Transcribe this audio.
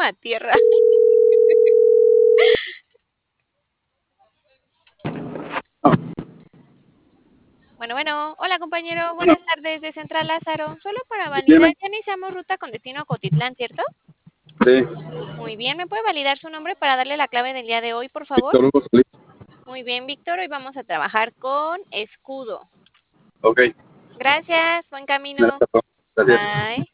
Toma tierra. Bueno, hola compañero, Bueno, buenas tardes de Central Lázaro. Solo para validar, dime. ya iniciamos ruta con destino a Cotitlán, ¿cierto? Sí, Muy bien, ¿me puede validar su nombre para darle la clave del día de hoy, por favor? Víctor Hugo Solís. Muy bien, Víctor, hoy vamos a trabajar con escudo. Ok, Gracias, buen camino. gracias. Bye.